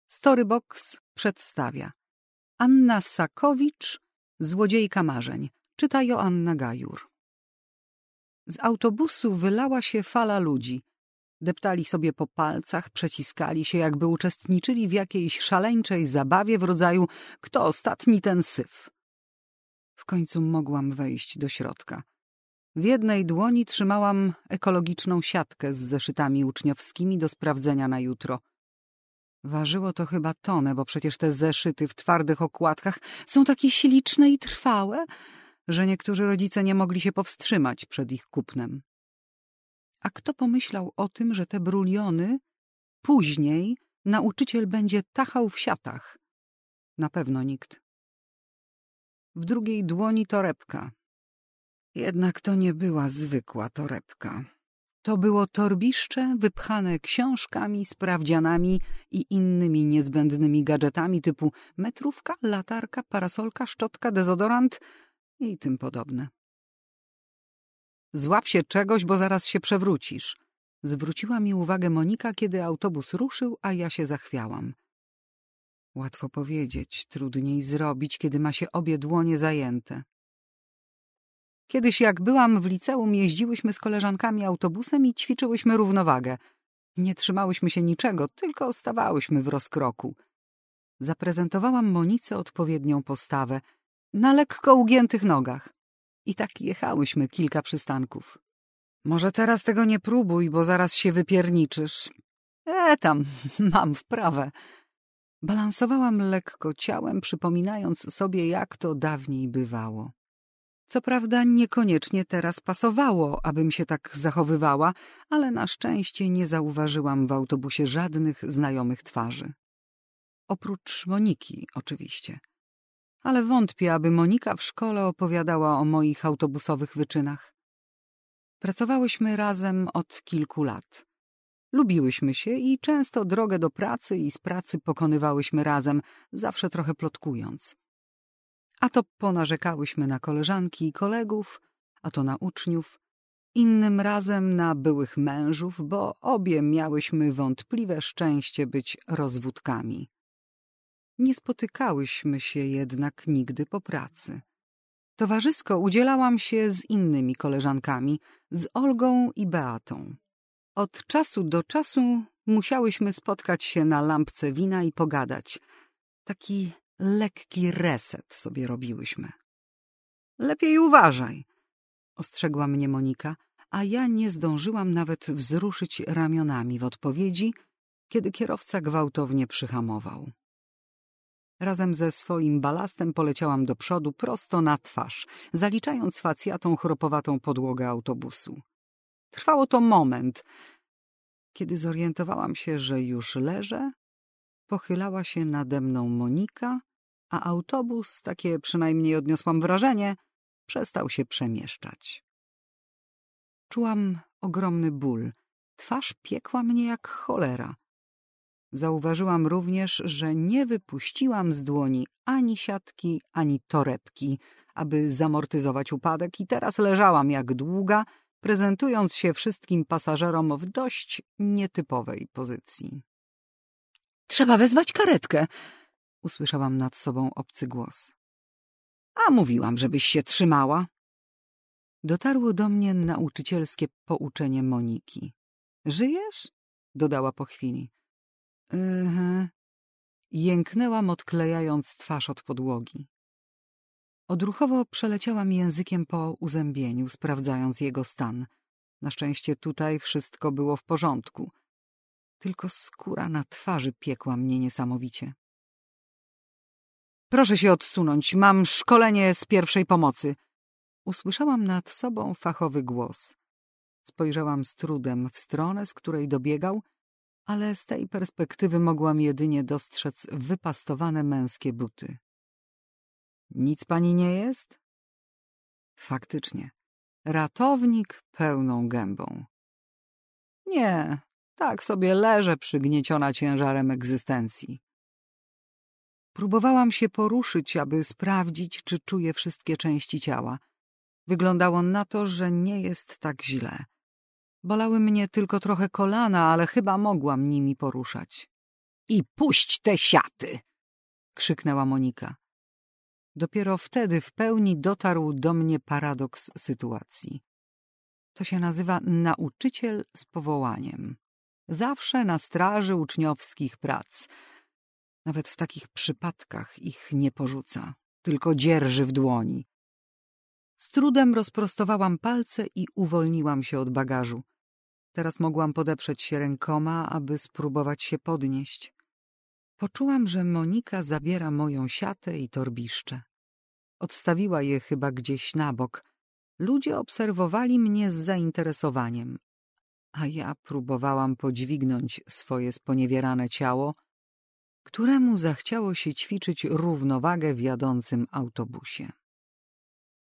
Storybox przedstawia Anna Sakowicz, Złodziejka marzeń. Czyta Joanna Gajur. Z autobusu wylała się fala ludzi. Deptali sobie po palcach, przeciskali się, jakby uczestniczyli w jakiejś szaleńczej zabawie w rodzaju kto ostatni, ten syf. W końcu mogłam wejść do środka. W jednej dłoni trzymałam ekologiczną siatkę z zeszytami uczniowskimi do sprawdzenia na jutro. Ważyło to chyba tonę, bo przecież te zeszyty w twardych okładkach są takie śliczne i trwałe, że niektórzy rodzice nie mogli się powstrzymać przed ich kupnem. A kto pomyślał o tym, że te bruliony później nauczyciel będzie tachał w siatach? Na pewno nikt. W drugiej dłoni torebka. Jednak to nie była zwykła torebka. To było torbiszcze wypchane książkami, sprawdzianami i innymi niezbędnymi gadżetami typu metrówka, latarka, parasolka, szczotka, dezodorant i tym podobne. Złap się czegoś, bo zaraz się przewrócisz. Zwróciła mi uwagę Monika, kiedy autobus ruszył, a ja się zachwiałam. Łatwo powiedzieć, trudniej zrobić, kiedy ma się obie dłonie zajęte. Kiedyś jak byłam w liceum, jeździłyśmy z koleżankami autobusem i ćwiczyłyśmy równowagę. Nie trzymałyśmy się niczego, tylko stawałyśmy w rozkroku. Zaprezentowałam Monice odpowiednią postawę, na lekko ugiętych nogach. I tak jechałyśmy kilka przystanków. Może teraz tego nie próbuj, bo zaraz się wypierniczysz. Tam, mam wprawę. Balansowałam lekko ciałem, przypominając sobie, jak to dawniej bywało. Co prawda niekoniecznie teraz pasowało, abym się tak zachowywała, ale na szczęście nie zauważyłam w autobusie żadnych znajomych twarzy. Oprócz Moniki, oczywiście. Ale wątpię, aby Monika w szkole opowiadała o moich autobusowych wyczynach. Pracowałyśmy razem od kilku lat. Lubiłyśmy się i często drogę do pracy i z pracy pokonywałyśmy razem, zawsze trochę plotkując. A to ponarzekałyśmy na koleżanki i kolegów, a to na uczniów, innym razem na byłych mężów, bo obie miałyśmy wątpliwe szczęście być rozwódkami. Nie spotykałyśmy się jednak nigdy po pracy. Towarzysko udzielałam się z innymi koleżankami, z Olgą i Beatą. Od czasu do czasu musiałyśmy spotkać się na lampce wina i pogadać. Taki lekki reset sobie robiłyśmy. Lepiej uważaj, ostrzegła mnie Monika, a ja nie zdążyłam nawet wzruszyć ramionami w odpowiedzi, kiedy kierowca gwałtownie przyhamował. Razem ze swoim balastem poleciałam do przodu prosto na twarz, zaliczając facjatom chropowatą podłogę autobusu. Trwało to moment. Kiedy zorientowałam się, że już leżę, pochylała się nade mną Monika, a autobus, takie przynajmniej odniosłam wrażenie, przestał się przemieszczać. Czułam ogromny ból. Twarz piekła mnie jak cholera. Zauważyłam również, że nie wypuściłam z dłoni ani siatki, ani torebki, aby zamortyzować upadek i teraz leżałam jak długa, prezentując się wszystkim pasażerom w dość nietypowej pozycji. Trzeba wezwać karetkę, usłyszałam nad sobą obcy głos. A mówiłam, żebyś się trzymała. Dotarło do mnie nauczycielskie pouczenie Moniki. Żyjesz? Dodała po chwili. Jęknęłam, odklejając twarz od podłogi. Odruchowo przeleciałam językiem po uzębieniu, sprawdzając jego stan. Na szczęście tutaj wszystko było w porządku. Tylko skóra na twarzy piekła mnie niesamowicie. Proszę się odsunąć, mam szkolenie z pierwszej pomocy. Usłyszałam nad sobą fachowy głos. Spojrzałam z trudem w stronę, z której dobiegał, ale z tej perspektywy mogłam jedynie dostrzec wypastowane męskie buty. Nic pani nie jest? Faktycznie. Ratownik pełną gębą. Nie, tak sobie leżę przygnieciona ciężarem egzystencji. Próbowałam się poruszyć, aby sprawdzić, czy czuję wszystkie części ciała. Wyglądało na to, że nie jest tak źle. Bolały mnie tylko trochę kolana, ale chyba mogłam nimi poruszać. i puść te siaty! Krzyknęła Monika. Dopiero wtedy w pełni dotarł do mnie paradoks sytuacji. To się nazywa nauczyciel z powołaniem. Zawsze na straży uczniowskich prac. Nawet w takich przypadkach ich nie porzuca, tylko dzierży w dłoni. Z trudem rozprostowałam palce i uwolniłam się od bagażu. Teraz mogłam podeprzeć się rękoma, aby spróbować się podnieść. Poczułam, że Monika zabiera moją siatę i torbiszcze. Odstawiła je chyba gdzieś na bok. Ludzie obserwowali mnie z zainteresowaniem, a ja próbowałam podźwignąć swoje sponiewierane ciało, któremu zachciało się ćwiczyć równowagę w jadącym autobusie.